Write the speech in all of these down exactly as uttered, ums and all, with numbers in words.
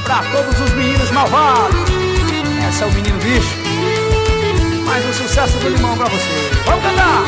pra todos os meninos malvados. Esse é o Menino Bicho. Mais um sucesso do Limão pra você. Vamos cantar!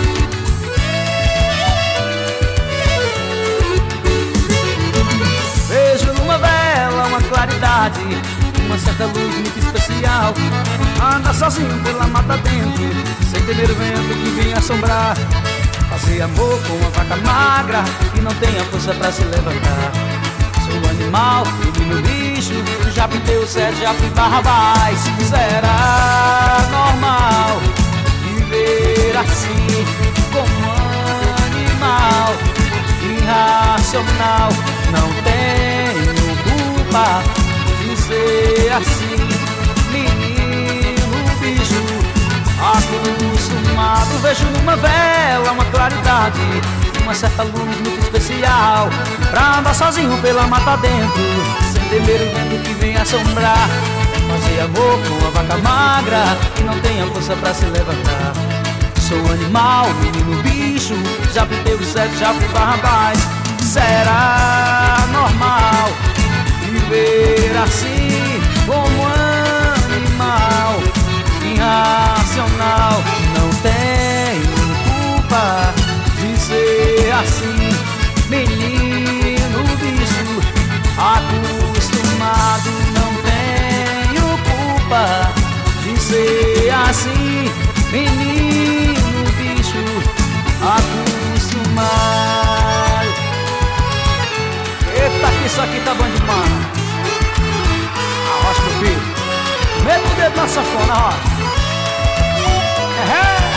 Vejo numa vela uma claridade, uma certa luz muito especial. Anda sozinho pela mata dentro, sem temer o vento que vem assombrar. Fazer amor com uma vaca magra que não tem a força pra se levantar. Sou animal, menino bicho, já pintei o sete, já fui Barrabás. Será normal viver assim como animal irracional? Não tenho culpa de ser assim, menino bicho acostumado. Vejo numa vela uma claridade, uma certa luz muito especial, pra andar sozinho pela mata dentro, sem temer o vento que vem assombrar. Fazer amor com a vaca magra que não tem a força pra se levantar. Sou animal, menino bicho, já pintei o sete, já fui Barrabás. Será normal viver assim como animal irracional? Não tenho culpa de ser assim, menino bicho acostumado. Não tenho culpa de ser assim, menino bicho acostumado. Eita, que isso aqui tá bom demais. Arrocha, meu filho, mete o dedo na sanfona, ó. É, é.